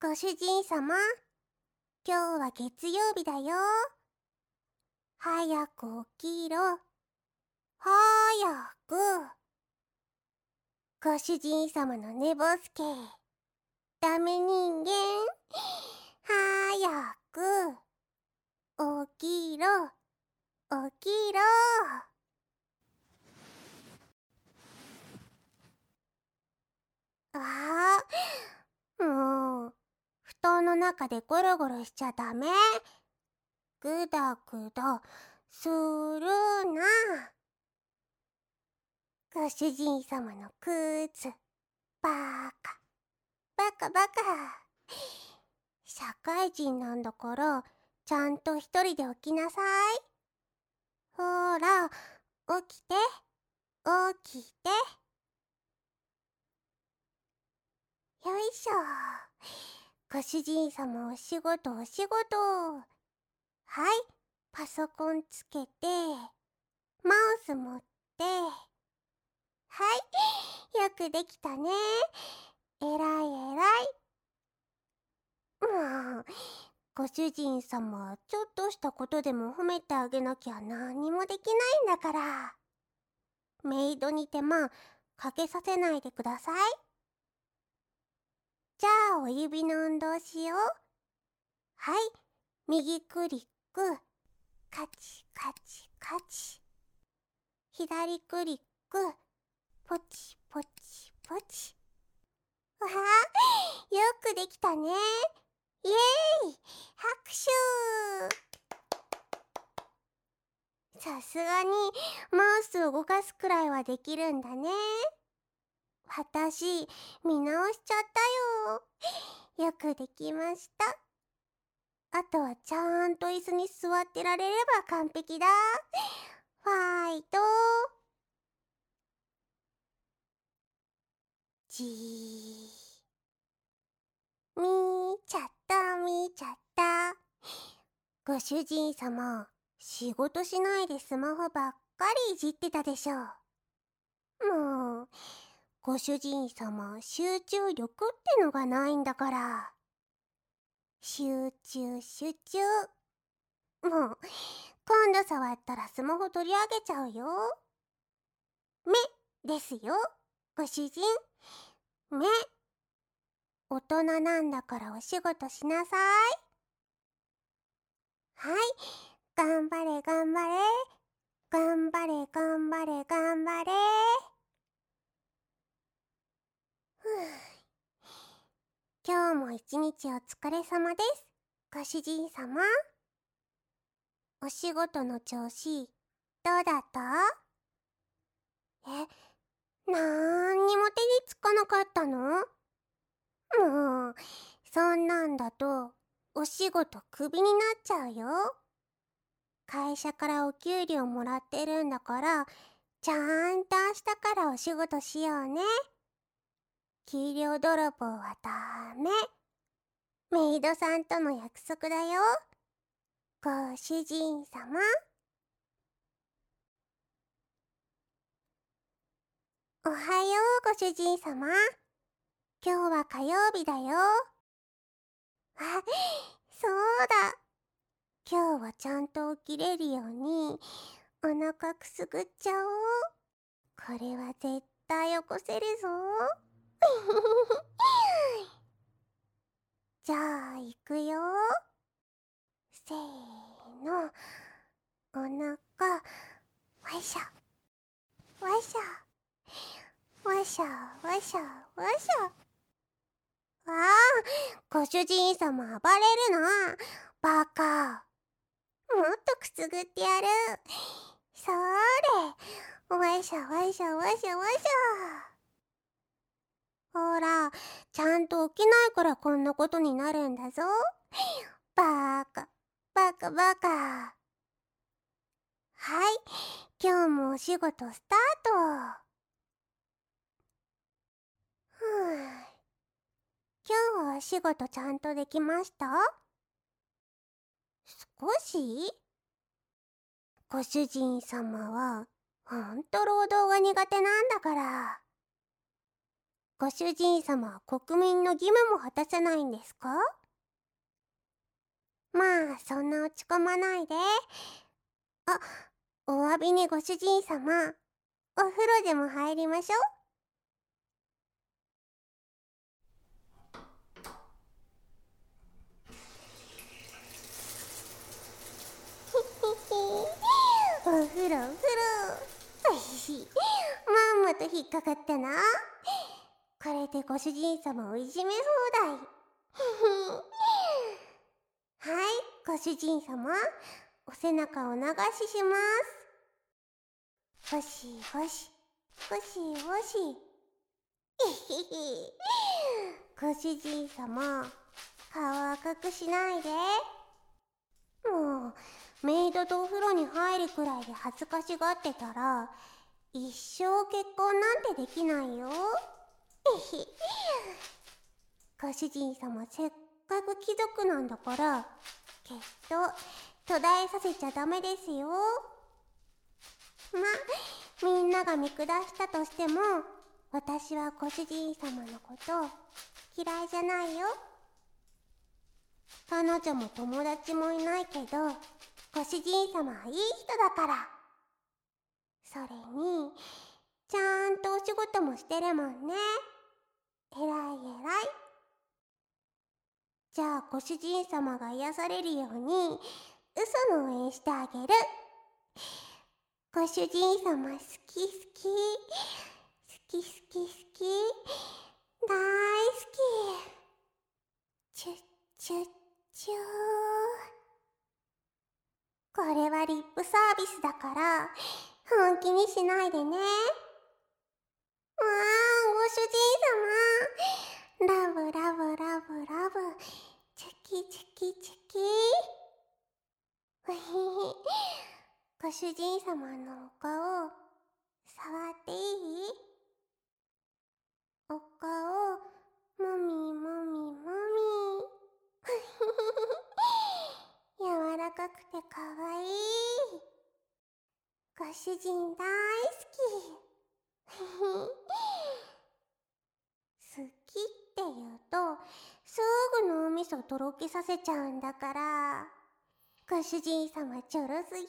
ご主人様、今日は月曜日だよ。早く起きろ。早く。ご主人様の寝ぼすけ。ダメ人間。早く。起きろ。起きろ。もう、布団の中でゴロゴロしちゃダメ。ぐだぐだするな。ご主人様の靴、バカ、バカバカ。社会人なんだから、ちゃんと一人で起きなさい。ほら、起きて、起きて。よいしょ。ご主人様お仕事お仕事。はい、パソコンつけて、マウス持って。はい、よくできたね。えらいえらい。もう、ご主人様、ちょっとしたことでも褒めてあげなきゃ何もできないんだから。メイドに手間かけさせないでください。じゃあ、お指の運動しよう。はい、右クリック、カチカチカチ。左クリック、ポチポチポチ。わあ、よくできたね。イエーイ、拍手。さすがにマウスを動かすくらいはできるんだね。私、見直しちゃったよ。よくできました。あとはちゃんと椅子に座ってられれば完璧だ。ファイト。じー。見ちゃった見ちゃった。ご主人様、仕事しないでスマホばっかりいじってたでしょ。もう、ご主人様、集中力ってのがないんだから。集中集中。もう、今度触ったらスマホ取り上げちゃうよ。目ですよ、ご主人。目。大人なんだからお仕事しなさい。はい、頑張れ頑張れ。頑張れ頑張れ頑張れ。ふぅ。今日も一日お疲れ様です、ご主人様。お仕事の調子、どうだった？なんにも手につかなかったの？もう、そんなんだと、お仕事クビになっちゃうよ。会社からお給料もらってるんだから、ちゃんと明日からお仕事しようね。給料泥棒はダメ。メイドさんとの約束だよ、ご主人様。おはよう、ご主人様。今日は火曜日だよ。あ、そうだ。今日はちゃんと起きれるように、お腹くすぐっちゃおう。これは絶対起こせるぞ。じゃあ、行くよ。せーの。お腹、わいしょ、わいしょ、わいしょ、わいしょ、わいしょ。ああ、ご主人様暴れるな。バカ。もっとくすぐってやる。そーれ。わいしょ、わいしょ、わいしょ、わいしょ。ほら、ちゃんと起きないからこんなことになるんだぞ。バカ、バカバカ。はい、今日もお仕事スタート。ふぅ。今日はお仕事ちゃんとできました？少し？ご主人様はほんと労働が苦手なんだから。 ご主人様は国民の義務も果たせないんですか？まあ、そんな落ち込まないで。あ、お詫びにご主人様、お風呂でも入りましょう。お風呂。おいしい。まんまと引っかかったな。これでご主人様をいじめ放題。はい、ご主人様、お背中を流しします。ゴシゴシ、ゴシゴシ。ご主人様、顔赤くしないで。もう、メイドとお風呂に入るくらいで恥ずかしがってたら、一生結婚なんてできないよ。ご主人様、せっかく貴族なんだから、きっと途絶えさせちゃダメですよ。みんなが見下したとしても、私はご主人様のこと嫌いじゃないよ。彼女も友達もいないけど、ご主人様はいい人だから。それに、ちゃんとお仕事もしてるもんね。えらい。じゃあご主人様が癒されるように嘘の応援してあげる。ご主人様好き大好き。チュッチュッチュー。これはリップサービスだから本気にしないでね。ご主人様、ラブ。チュキ。ご主人様のお顔、触っていい？お顔、もみ。柔らかくてかわいい。ご主人大好き。好きって言うと、すぐ脳みそとろけさせちゃうんだから。ご主人様ちょろすぎ。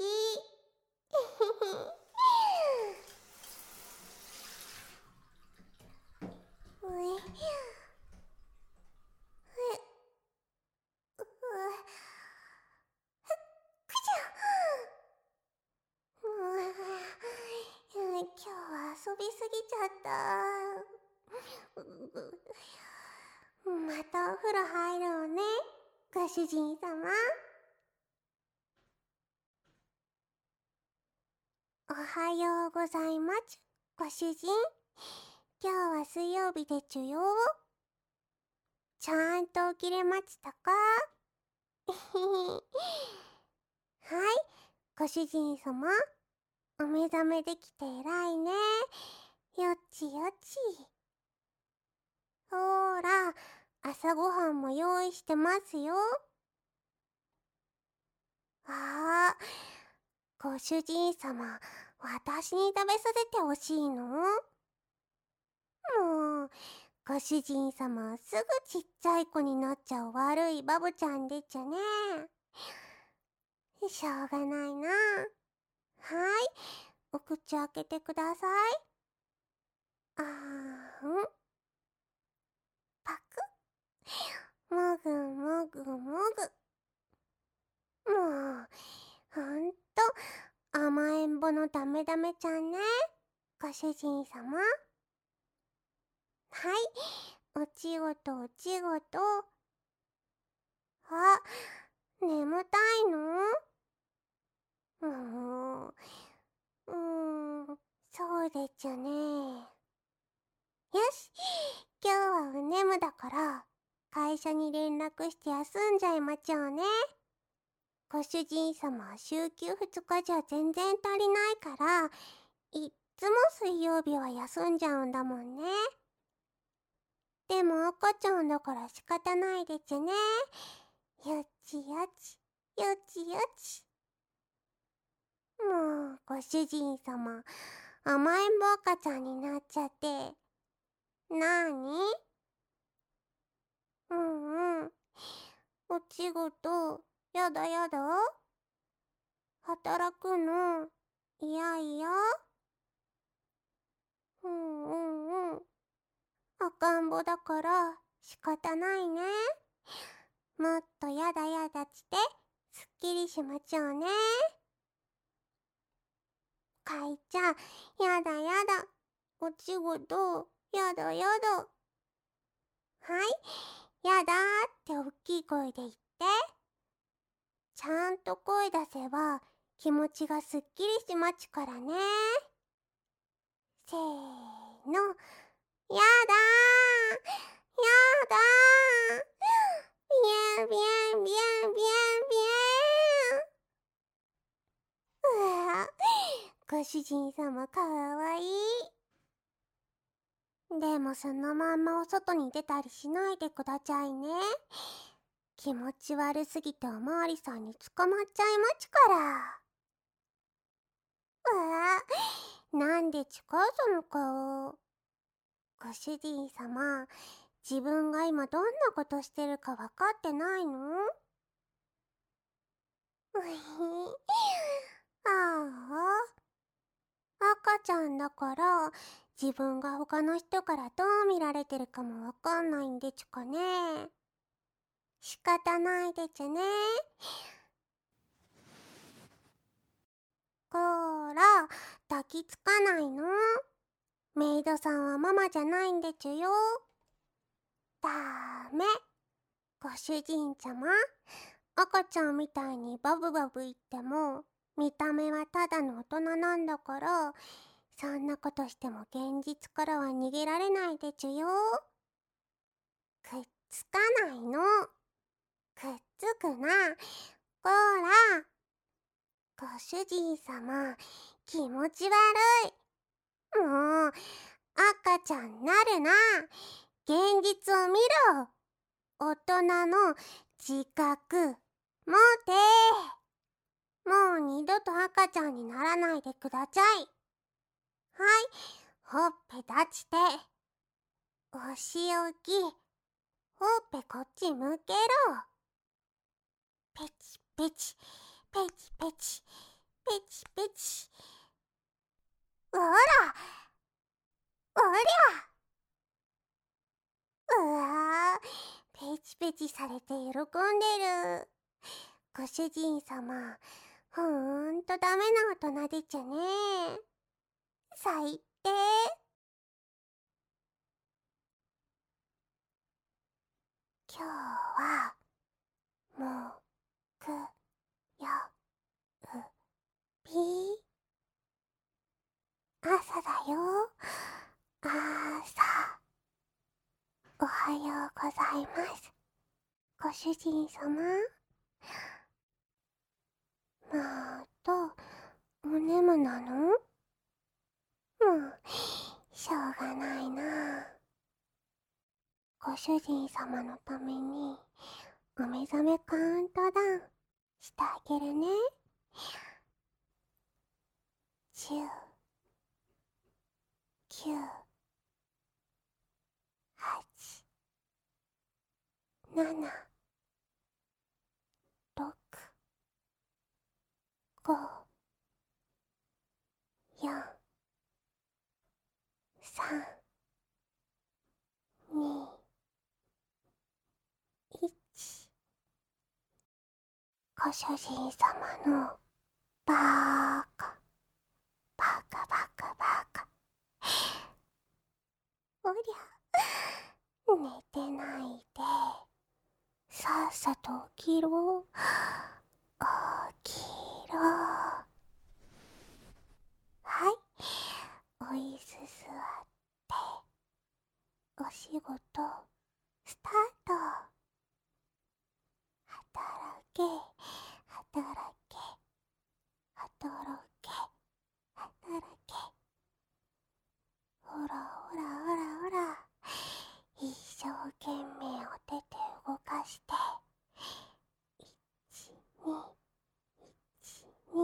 今日は遊びすぎちゃった。またお風呂入ろうね、ご主人様。おはようございます、ご主人。今日は水曜日でちゅよ。ちゃんと起きれましたか？はい、ご主人様。お目覚めできて偉いね。よち。ほーら、朝ごはんも用意してますよ。ご主人様、私に食べさせてほしいの？もう、ご主人様すぐちっちゃい子になっちゃう悪いバブちゃんでちゅね。しょうがないな。はい、お口開けてください。パク。もぐ。もう、ほんと甘えん坊のダメちゃんね、ご主人様。はい、お仕事。眠たいの？そうでちゅね。よし、今日はお眠だから、会社に連絡して休んじゃいまちょうね。ご主人様は週休2日じゃ全然足りないから、いっつも水曜日は休んじゃうんだもんね。でも赤ちゃんだから仕方ないでちゅね。よち。もう、ご主人様、甘えん坊赤ちゃんになっちゃって。 なに？お仕事、やだやだ？働くの、いやいや？赤ん坊だから仕方ないね。もっとやだやだしてすっきりしまちょうね。かいちゃん、やだやだ。お仕事、やだやだ。はい、やだーって大きい声で言って。ちゃんと声出せば気持ちがすっきりしまちからね。せーの、やだー、やだー、ビエンビエンビエンビエンビエン。うわ、ご主人様かわいい。でもそのまんまお外に出たりしないでくださいね。気持ち悪すぎておまわりさんに捕まっちゃいまちから。なんでちかその顔。ご主人様、自分が今どんなことしてるか分かってないの？ああ、赤ちゃんだから自分が他の人からどう見られてるかも分かんないんでちゅかね。仕方ないでちゅね。こーら、抱きつかないの？メイドさんはママじゃないんでちゅよ。ダメ。ご主人様、赤ちゃんみたいにバブバブ言っても見た目はただの大人なんだから、そんなことしても現実からは逃げられないでちゅよ。くっつかないの。くっつくな。こーら。ご主人様、気持ち悪い。もう、赤ちゃんなるな。現実を見ろ。大人の自覚持て。もう二度と赤ちゃんにならないでください。はい、ほっぺ立ちて。お仕置き。ほっぺこっち向けろ。ペチペチ、ペチペチ、ペチペチ。おら、おりゃ。うわー、ペチペチされて喜んでる。ご主人様、ほんとダメな大人でちゅね。最低。今日はもくようび朝だよ。朝。おはようございます。ご主人様。またお眠なの？もうしょうがないな。ご主人様のためにお目覚めカウントダウンしてあげるね。10、9、8、7、6、5、4、3、2、1。ご主人様のバーカ、バカバカバカ。おりゃ、寝てないで。さっさと起きろ。起きろ。はい、おいす座って、お仕事、スタート。働け、働け、働け、働け。ほらほらほらほら。一生懸命お手手動かして。1、2、1、2。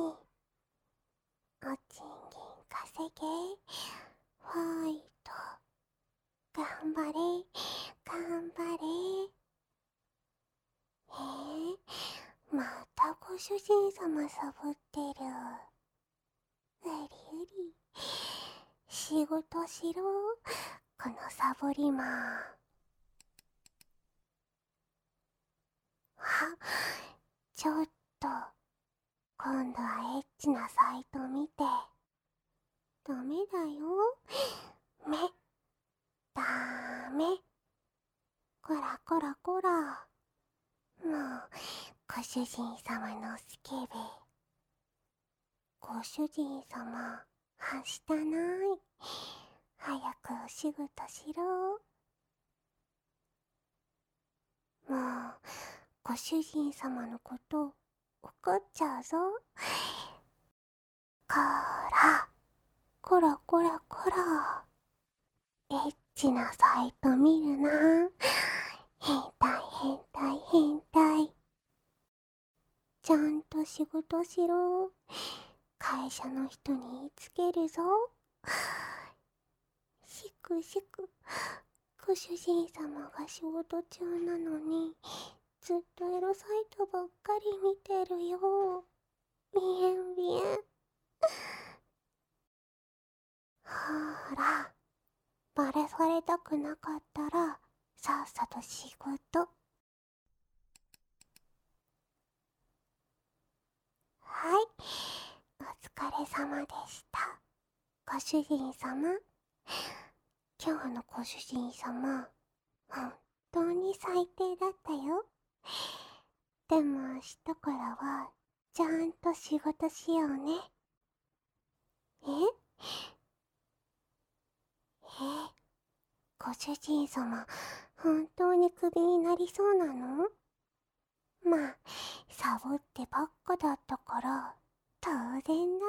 お賃金稼げ。ファイト。頑主人様サボってる。うりうり。仕事しろ、このサボり魔。ちょっと、今度はエッチなサイト見て。ダメだよ。目。ダメ。こらこらこら。もう、ご主人様のスケベ。ご主人様、はしたない。早くお仕事しろ。もう、ご主人様のこと怒っちゃうぞ。こら、こらこらこら。エッチなサイト見るな。変態変態変態。ちゃんと仕事しろ。会社の人に言いつけるぞ。しくしく。ご主人様が仕事中なのにずっとエロサイトばっかり見てるよ。ビエンビエン。ほら、バレされたくなかったらさっさと仕事。はい、お疲れ様でした。ご主人様。今日のご主人様、本当に最低だったよ。でも明日からはちゃんと仕事しようね。ご主人様、本当にクビになりそうなの？まあ、サボってばっかだったから、当然だ。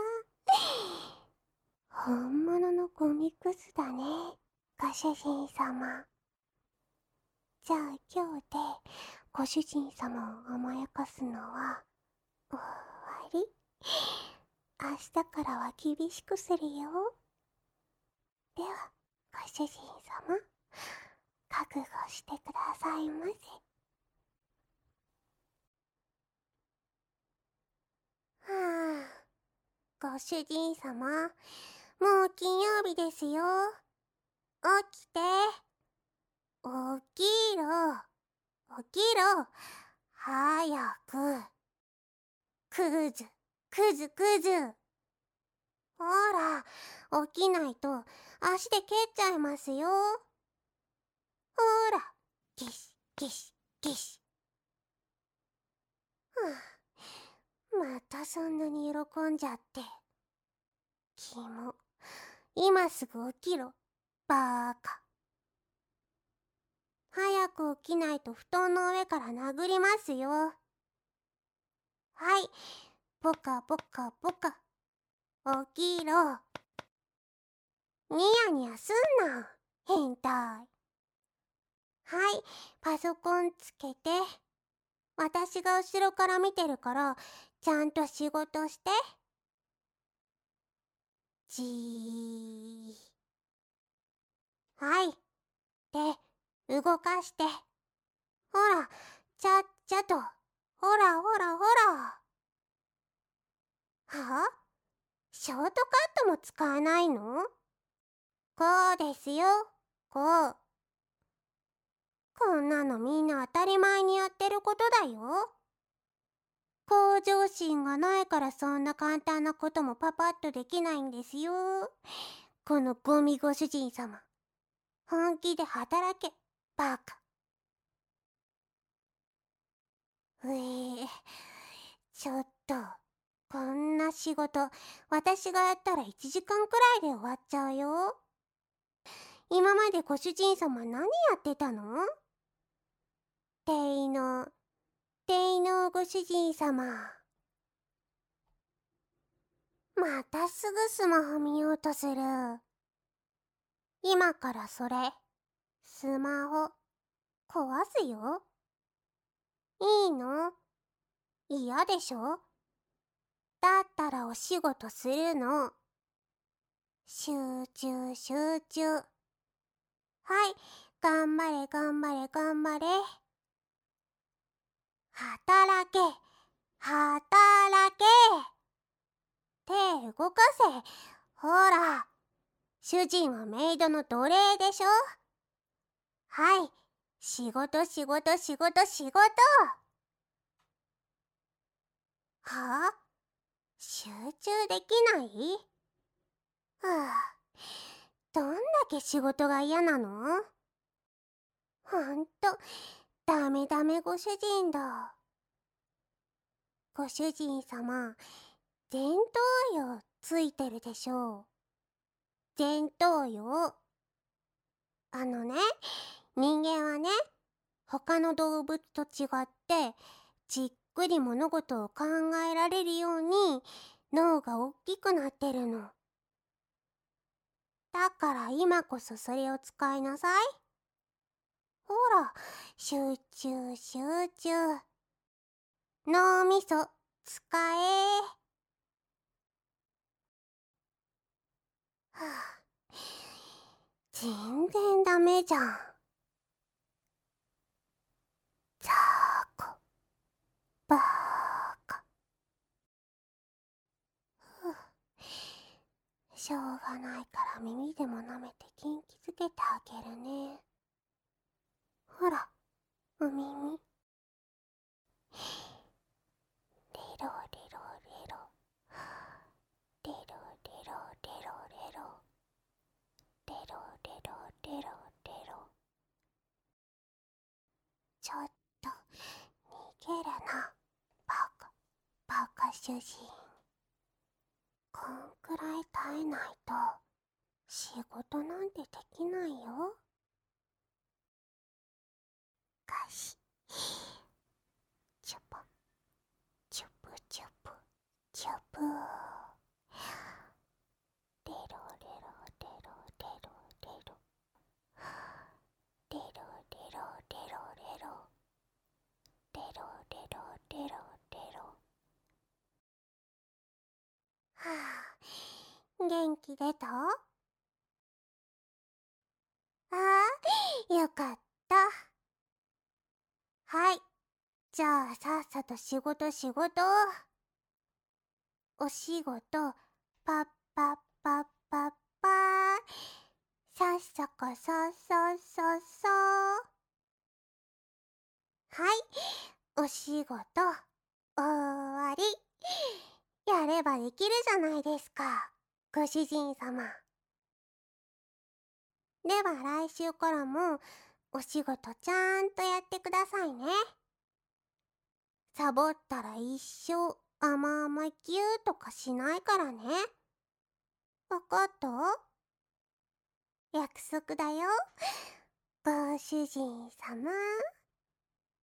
本物のゴミクズだね、ご主人様。じゃあ今日でご主人様を甘やかすのは終わり？明日からは厳しくするよ。では、ご主人様、覚悟してくださいませ。はあ、ご主人様、もう金曜日ですよ。起きて。起きろ。起きろ。早く。クズ、クズ、クズ。ほら、起きないと足で蹴っちゃいますよ。ほら、ギシ、ギシ、ギシ。またそんなに喜んじゃって。キモ。今すぐ起きろ、バーカ。早く起きないと布団の上から殴りますよ。はい、ポカポカポカ。起きろ。ニヤニヤすんな、変態。はい、パソコンつけて。私が後ろから見てるから、ちゃんと仕事して。じー。はい。で、動かして。ほら、ちゃっちゃと。ほらほらほら。は？ショートカットも使わないの？こうですよ。こう。こんなのみんな当たり前にやってることだよ。向上心がないからそんな簡単なこともパパッとできないんですよ。このゴミご主人様。本気で働け、バカ。ちょっと、こんな仕事、私がやったら1時間くらいで終わっちゃうよ。今までご主人様何やってたの？店のご主人様。またすぐスマホ見ようとする。今からそれ、スマホ、壊すよ。いいの？嫌でしょ？だったらお仕事するの。集中集中。はい、頑張れ頑張れ頑張れ。働け、 働け。手動かせ。ほら、主人はメイドの奴隷でしょ。はい、仕事仕事仕事仕事。はあ、集中できない？はあ、どんだけ仕事が嫌なの？ほんと、ダメダメご主人だ。ご主人様、前頭葉ついてるでしょう。前頭葉。人間はね、他の動物と違ってじっくり物事を考えられるように脳が大きくなってるの。だから今こそそれを使いなさい。ほら、集中集中。脳みそ使え。はあ、全然ダメじゃん。ざーこ、ばーか。しょうがないから耳でも舐めて元気づけてあげるね。ほら、お耳。リロリロリロ。リロリロリロリロ。リロリロリロリロ。ちょっと逃げるな、バカ、バカ主人。こんくらい耐えないと仕事なんてできないよ。かし、チュポ、チュプチュプ、チュプー。リロリロリロリロリロ。リロリロリロリロ。リロリロリロリロ。はあ、元気出た？ああ、よかった。はい、じゃあさっさと仕事仕事。お仕事、パッパッパッパッパー。さっさかさっさっさっさ。はい、お仕事、終わり。やればできるじゃないですか、ご主人様。では来週からもお仕事ちゃんとやってくださいね。サボったら一生甘々ぎゅーとかしないからね。わかった？約束だよ、ご主人様。